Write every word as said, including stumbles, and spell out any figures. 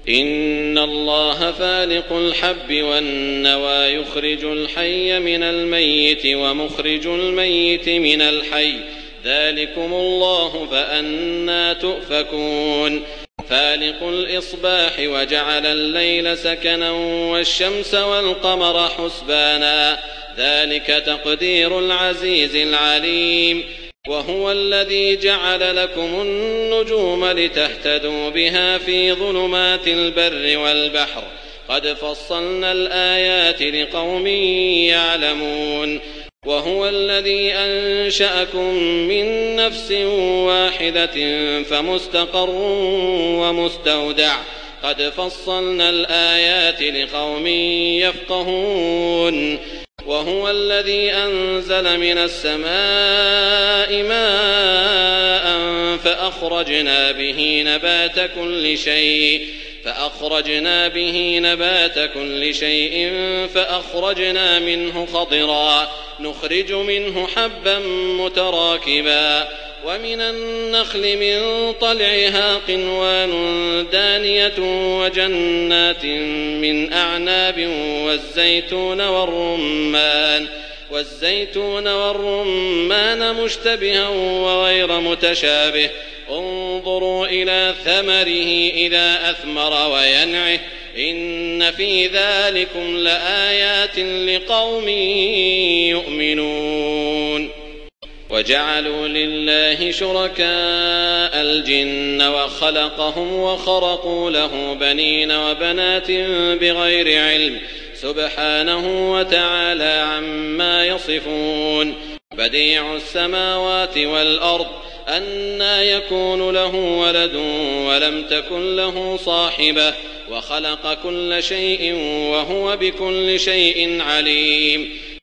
إن الله فالق الحب والنوى يخرج الحي من الميت ومخرج الميت من الحي ذلكم الله فأنى تؤفكون فالق الإصباح وجعل الليل سكنا والشمس والقمر حسبانا ذلك تقدير العزيز العليم وهو الذي جعل لكم النجوم لتهتدوا بها في ظلمات البر والبحر قد فصلنا الآيات لقوم يعلمون وهو الذي أنشأكم من نفس واحدة فمستقر ومستودع قد فصلنا الآيات لقوم يفقهون وهو الذي أنزل من السماء ماء فأخرجنا به نبات كل شيء فأخرجنا به نبات كل شيء فأخرجنا منه خضرا نخرج منه حبا متراكبا ومن النخل من طلعها قنوان دانية وجنات من أعناب والزيتون والرمان والزيتون والرمان مشتبها وغير متشابه انظروا إلى ثمره إذا أثمر وينعه إن في ذلكم لآيات لقوم يؤمنون وجعلوا لله شركاء الجن وخلقهم وخرقوا له بنين وبنات بغير علم سبحانه وتعالى عما يصفون بديع السماوات والأرض أنى يكون له ولد ولم تكن له صاحبة وخلق كل شيء وهو بكل شيء عليم